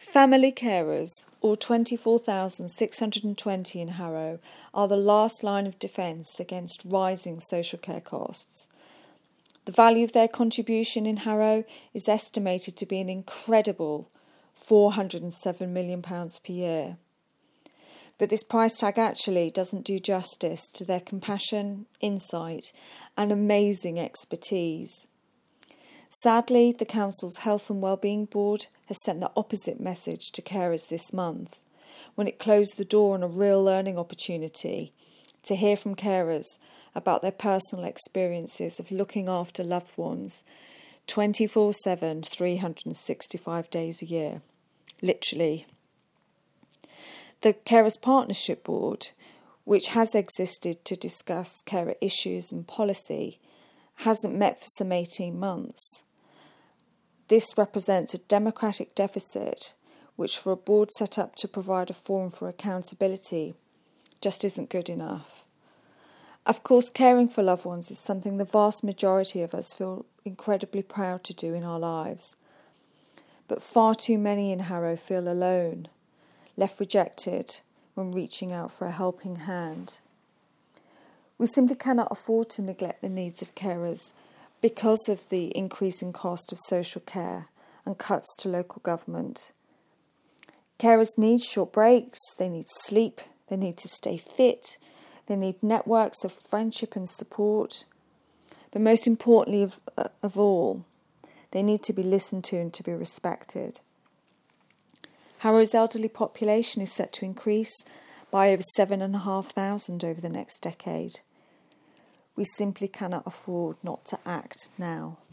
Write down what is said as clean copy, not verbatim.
Family carers, or 24,620 in Harrow, are the last line of defence against rising social care costs. The value of their contribution in Harrow is estimated to be an incredible £407 million per year. But this price tag actually doesn't do justice to their compassion, insight and amazing expertise. Sadly, the Council's Health and Wellbeing Board has sent the opposite message to carers this month, when it closed the door on a real learning opportunity to hear from carers about their personal experiences of looking after loved ones 24/7, 365 days a year. Literally. The Carers Partnership Board, which has existed to discuss carer issues and policy, hasn't met for some 18 months. This represents a democratic deficit, which for a board set up to provide a forum for accountability just isn't good enough. Of course, caring for loved ones is something the vast majority of us feel incredibly proud to do in our lives. But far too many in Harrow feel alone, left rejected when reaching out for a helping hand. We simply cannot afford to neglect the needs of carers because of the increasing cost of social care and cuts to local government. Carers need short breaks, they need sleep, they need to stay fit, they need networks of friendship and support. But most importantly of all, they need to be listened to and to be respected. Harrow's elderly population is set to increase by over 7,500 over the next decade. We simply cannot afford not to act now.